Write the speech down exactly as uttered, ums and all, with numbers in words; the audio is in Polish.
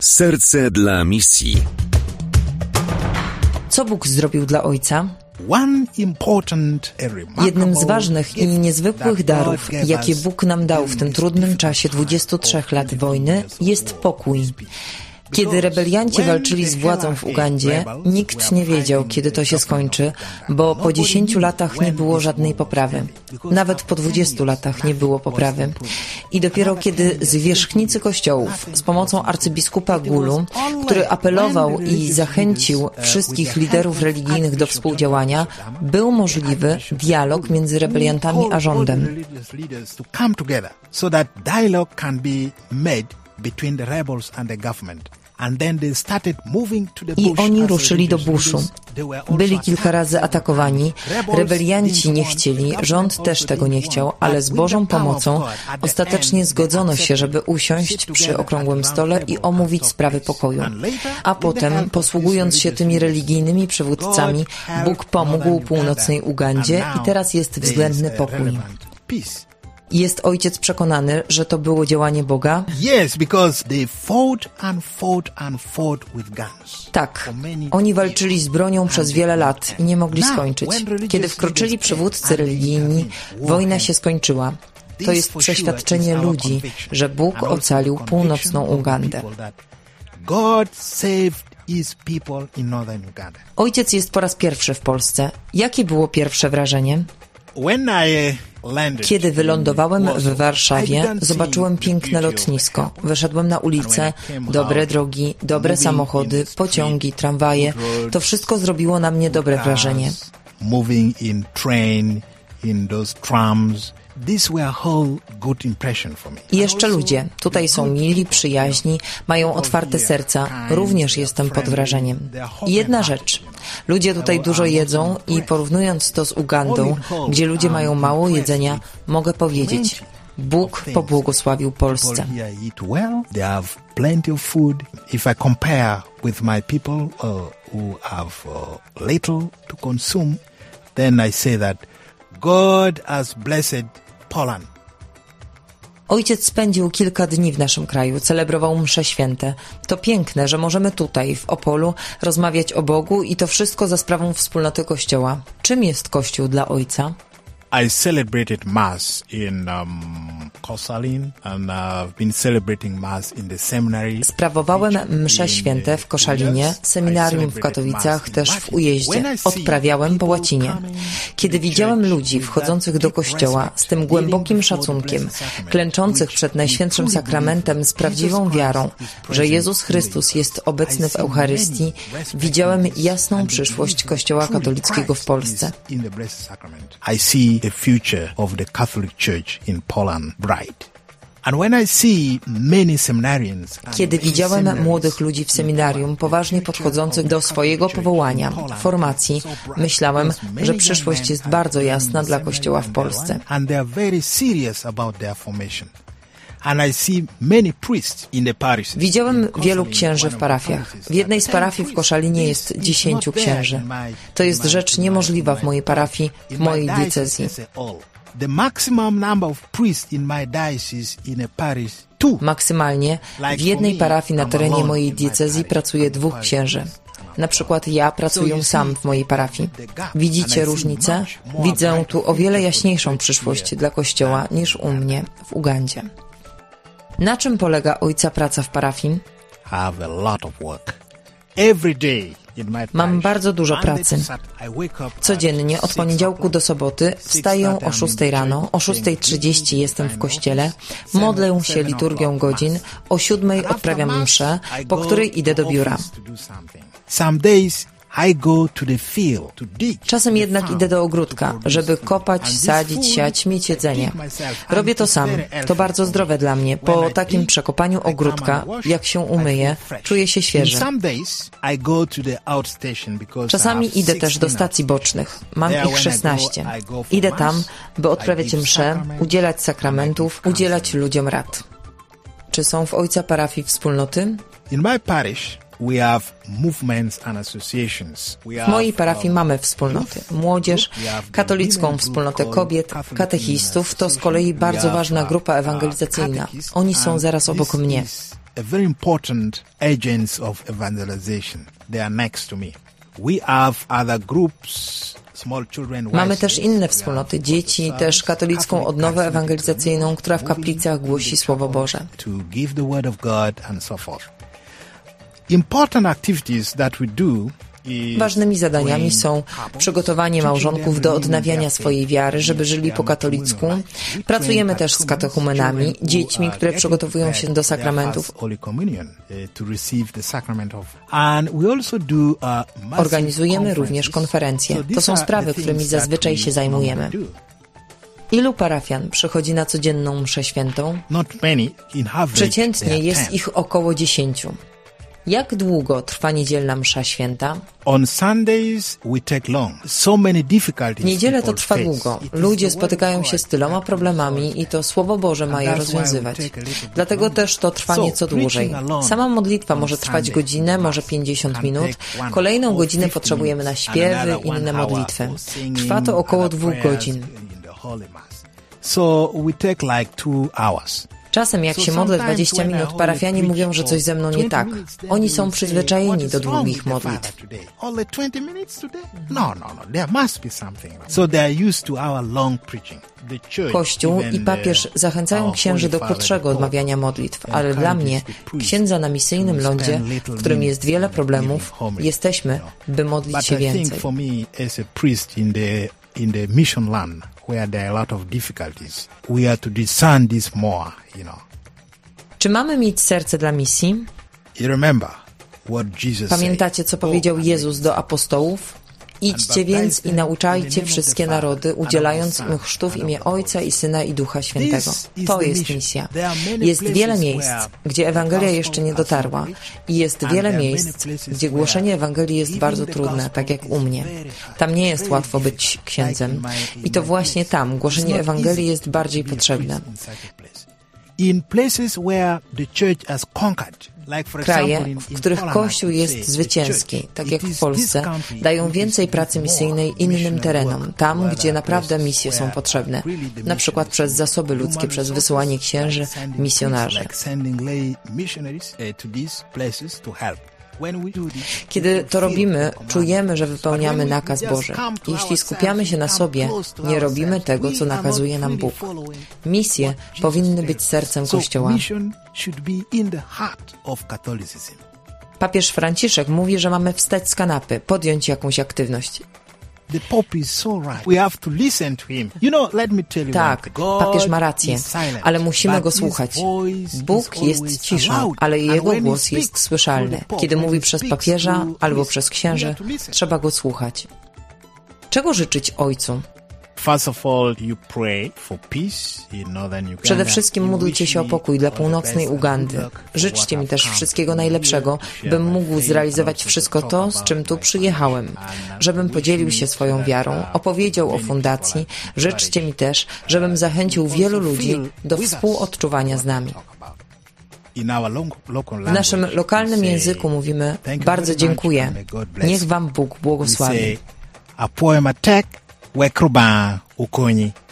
Serce dla misji. Co Bóg zrobił dla ojca? Jednym z ważnych i niezwykłych darów, jakie Bóg nam dał w tym trudnym czasie dwudziestu trzech lat wojny, jest pokój. Kiedy rebelianci walczyli z władzą w Ugandzie, nikt nie wiedział, kiedy to się skończy, bo po dziesięciu latach nie było żadnej poprawy. Nawet po dwudziestu latach nie było poprawy. I dopiero kiedy zwierzchnicy kościołów z pomocą arcybiskupa Gulu, który apelował i zachęcił wszystkich liderów religijnych do współdziałania, był możliwy dialog między rebeliantami a rządem. I oni ruszyli do buszu. Byli kilka razy atakowani. Rebelianci nie chcieli, rząd też tego nie chciał, ale z Bożą pomocą ostatecznie zgodzono się, żeby usiąść przy okrągłym stole i omówić sprawy pokoju. A potem, posługując się tymi religijnymi przywódcami, Bóg pomógł północnej Ugandzie i teraz jest względny pokój. Jest ojciec przekonany, że to było działanie Boga? Yes, because they fought and fought and fought with guns. Tak, oni walczyli z bronią przez wiele lat i nie mogli skończyć. Kiedy wkroczyli przywódcy religijni, wojna się skończyła. To jest przeświadczenie ludzi, że Bóg ocalił północną Ugandę. God saved his people in northern Uganda. Ojciec jest po raz pierwszy w Polsce. Jakie było pierwsze wrażenie? Kiedy wylądowałem w Warszawie, zobaczyłem piękne lotnisko. Wyszedłem na ulicę, dobre drogi, dobre samochody, pociągi, tramwaje. To wszystko zrobiło na mnie dobre wrażenie. Moving in train, in those trams. I jeszcze ludzie. Tutaj są mili, przyjaźni, mają otwarte serca. Również jestem pod wrażeniem. I jedna rzecz. Ludzie tutaj dużo jedzą i porównując to z Ugandą, gdzie ludzie mają mało jedzenia, mogę powiedzieć, Bóg pobłogosławił Polsce. God has blessed Poland. Ojciec spędził kilka dni w naszym kraju, celebrował msze święte. To piękne, że możemy tutaj, w Opolu, rozmawiać o Bogu i to wszystko za sprawą wspólnoty Kościoła. Czym jest Kościół dla ojca? I celebrated Mass in um, Koszalin and I've been celebrating Mass in the seminary. Sprawowałem msze święte w Koszalinie, seminarium w Katowicach, też w Ujeździe. Odprawiałem po łacinie. Kiedy widziałem ludzi wchodzących do kościoła z tym głębokim szacunkiem, klęczących przed Najświętszym Sakramentem z prawdziwą wiarą, że Jezus Chrystus jest obecny w Eucharystii, widziałem jasną przyszłość Kościoła katolickiego w Polsce. I see the future of the Catholic Church in Poland bright. And when I see many seminarians, Kiedy widziałem młodych ludzi w seminarium poważnie podchodzących do swojego powołania, formacji, myślałem, że przyszłość jest bardzo jasna dla Kościoła w Polsce. And they are very serious about their formation. And I see many priests in the parishes. Widziałem wielu księży w parafiach. W jednej z parafii w Koszalinie jest dziesięciu księży. To jest rzecz niemożliwa w mojej parafii, w mojej diecezji. The maximum number of priests in my diocese in a parish, two. Maksymalnie w jednej parafii na terenie mojej diecezji pracuje dwóch księży. Na przykład ja pracuję sam w mojej parafii. Widzicie różnicę? Widzę tu o wiele jaśniejszą przyszłość dla Kościoła niż u mnie w Ugandzie. Na czym polega ojca praca w parafii? Mam bardzo dużo pracy. Codziennie od poniedziałku do soboty wstaję o szóstej rano, o szóstej trzydzieści jestem w kościele, modlę się liturgią godzin, o siódmej odprawiam mszę, po której idę do biura. Czasem jednak idę do ogródka, żeby kopać, sadzić, siać, mieć jedzenie. Robię to sam. To bardzo zdrowe dla mnie. Po takim przekopaniu ogródka, jak się umyję, czuję się świeży. Czasami idę też do stacji bocznych. Mam ich szesnaście. Idę tam, by odprawiać mszę, udzielać sakramentów, udzielać ludziom rad. Czy są w ojca parafii wspólnoty? W mojej parafii mamy wspólnoty. Młodzież, katolicką wspólnotę kobiet, katechistów, to z kolei bardzo ważna grupa ewangelizacyjna. Oni są zaraz obok mnie. a very important agents of evangelization. They are next to me. We have other groups. Mamy też inne wspólnoty, dzieci, też katolicką odnowę ewangelizacyjną, która w kaplicach głosi Słowo Boże. Ważnymi zadaniami są przygotowanie małżonków do odnawiania swojej wiary, żeby żyli po katolicku. Pracujemy też z katechumenami, dziećmi, które przygotowują się do sakramentów. Organizujemy również konferencje. To są sprawy, którymi zazwyczaj się zajmujemy. Ilu parafian przychodzi na codzienną mszę świętą? Przeciętnie jest ich około dziesięciu. Jak długo trwa niedzielna msza święta? W niedzielę to trwa długo. Ludzie spotykają się z tyloma problemami i to Słowo Boże ma je rozwiązywać. Dlatego też to trwa nieco dłużej. Sama modlitwa może trwać godzinę, może pięćdziesiąt minut. Kolejną godzinę potrzebujemy na śpiewy i inne modlitwy. Trwa to około dwóch godzin. So we take like two hours. Czasem, jak się modlę dwadzieścia minut, parafianie mówią, że coś ze mną nie tak. Oni są przyzwyczajeni do długich modlitw. Kościół i papież zachęcają księży do krótszego odmawiania modlitw, ale dla mnie, księdza na misyjnym lądzie, w którym jest wiele problemów, jesteśmy, by modlić się więcej. In the mission land where there are a lot of difficulties, we are to discern this more, you know. Czy mamy mieć serce dla misji? You remember what Jesus Pamiętacie, co powiedział Jezus do apostołów? Idźcie więc i nauczajcie wszystkie narody, udzielając im chrztu w imię Ojca i Syna i Ducha Świętego. To jest misja. Jest wiele miejsc, gdzie Ewangelia jeszcze nie dotarła i jest wiele miejsc, gdzie głoszenie Ewangelii jest bardzo trudne, tak jak u mnie. Tam nie jest łatwo być księdzem i to właśnie tam głoszenie Ewangelii jest bardziej potrzebne. In places where the church has conquered. Kraje, w których Kościół jest zwycięski, tak jak w Polsce, dają więcej pracy misyjnej innym terenom, tam, gdzie naprawdę misje są potrzebne, na przykład przez zasoby ludzkie, przez wysyłanie księży, misjonarzy. Kiedy to robimy, czujemy, że wypełniamy nakaz Boży. Jeśli skupiamy się na sobie, nie robimy tego, co nakazuje nam Bóg. Misje powinny być sercem Kościoła. Papież Franciszek mówi, że mamy wstać z kanapy, podjąć jakąś aktywność. Tak, papież ma rację, ale musimy go słuchać. Bóg jest ciszą, ale jego głos jest słyszalny. Kiedy mówi przez papieża albo przez księży, trzeba go słuchać. Czego życzyć Ojcu? Przede wszystkim módlcie się o pokój dla północnej Ugandy. Życzcie mi też wszystkiego najlepszego, bym mógł zrealizować wszystko to, z czym tu przyjechałem. Żebym podzielił się swoją wiarą, opowiedział o fundacji. Życzcie mi też, żebym zachęcił wielu ludzi do współodczuwania z nami. W naszym lokalnym języku mówimy bardzo dziękuję. Niech wam Bóg błogosławi. Wekruba ukonyi.